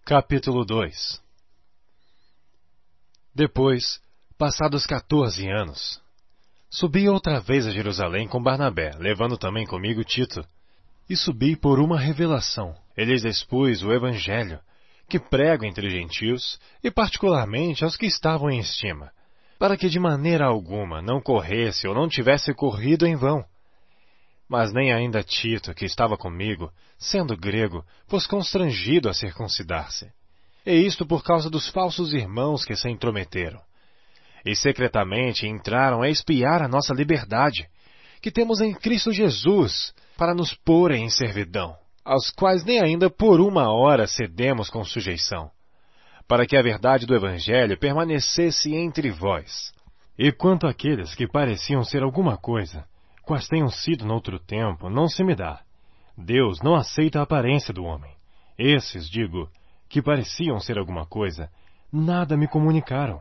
Capítulo 2. Depois, passados 14 anos, subi outra vez a Jerusalém com Barnabé, levando também comigo Tito. E subi por uma revelação. E lhes expus o Evangelho, que prego entre gentios, e particularmente aos que estavam em estima, para que de maneira alguma não corresse ou não tivesse corrido em vão. Mas nem ainda Tito, que estava comigo, sendo grego, pôs constrangido a circuncidar-se. E isto por causa dos falsos irmãos que se intrometeram. E secretamente entraram a espiar a nossa liberdade, que temos em Cristo Jesus, para nos porem em servidão, aos quais nem ainda por uma hora cedemos com sujeição, para que a verdade do Evangelho permanecesse entre vós. E quanto àqueles que pareciam ser alguma coisa, quais tenham sido noutro tempo, não se me dá. Deus não aceita a aparência do homem. Esses, digo, que pareciam ser alguma coisa, nada me comunicaram.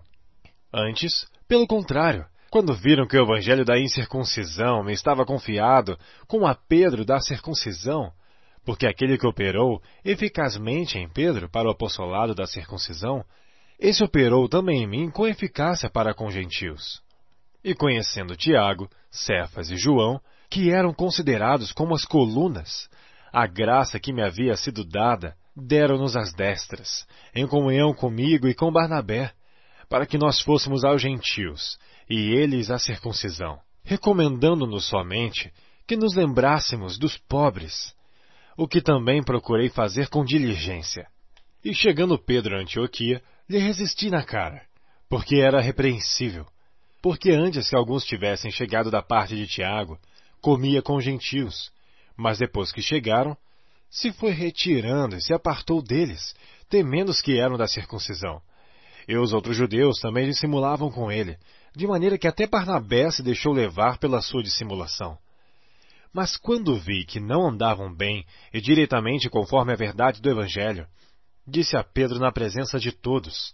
Antes, pelo contrário, quando viram que o evangelho da incircuncisão me estava confiado, como a Pedro da circuncisão, porque aquele que operou eficazmente em Pedro para o apostolado da circuncisão, esse operou também em mim com eficácia para com gentios. E conhecendo Tiago, Cefas e João, que eram considerados como as colunas, a graça que me havia sido dada, deram-nos as destras, em comunhão comigo e com Barnabé, para que nós fôssemos aos gentios, e eles à circuncisão, recomendando-nos somente que nos lembrássemos dos pobres, o que também procurei fazer com diligência. E chegando Pedro a Antioquia, lhe resisti na cara, porque era repreensível. Porque antes que alguns tivessem chegado da parte de Tiago, comia com gentios, mas depois que chegaram, se foi retirando e se apartou deles, temendo os que eram da circuncisão. E os outros judeus também dissimulavam com ele, de maneira que até Barnabé se deixou levar pela sua dissimulação. Mas quando vi que não andavam bem e diretamente conforme a verdade do Evangelho, disse a Pedro na presença de todos: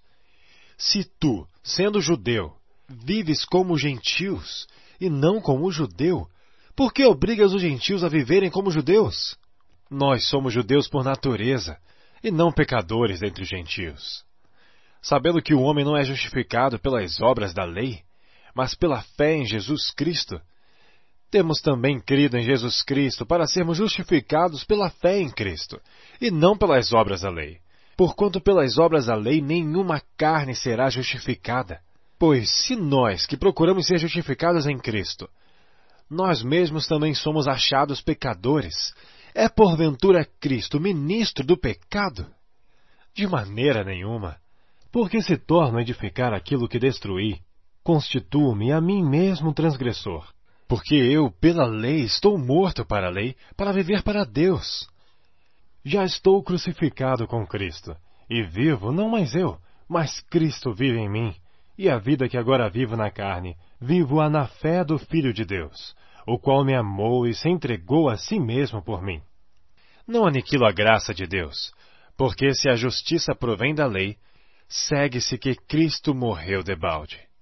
Se tu, sendo judeu, vives como gentios e não como judeu, por que obrigas os gentios a viverem como judeus? Nós somos judeus por natureza, e não pecadores entre os gentios. Sabendo que o homem não é justificado pelas obras da lei, mas pela fé em Jesus Cristo, temos também crido em Jesus Cristo para sermos justificados pela fé em Cristo, e não pelas obras da lei. Porquanto pelas obras da lei nenhuma carne será justificada. Pois se nós, que procuramos ser justificados em Cristo, nós mesmos também somos achados pecadores, é porventura Cristo ministro do pecado? De maneira nenhuma. Porque se torno a edificar aquilo que destruí, constituo-me a mim mesmo transgressor. Porque eu, pela lei, estou morto para a lei, para viver para Deus. Já estou crucificado com Cristo, e vivo não mais eu, mas Cristo vive em mim. E a vida que agora vivo na carne, vivo-a na fé do Filho de Deus, o qual me amou e se entregou a si mesmo por mim. Não aniquilo a graça de Deus, porque se a justiça provém da lei, segue-se que Cristo morreu debalde.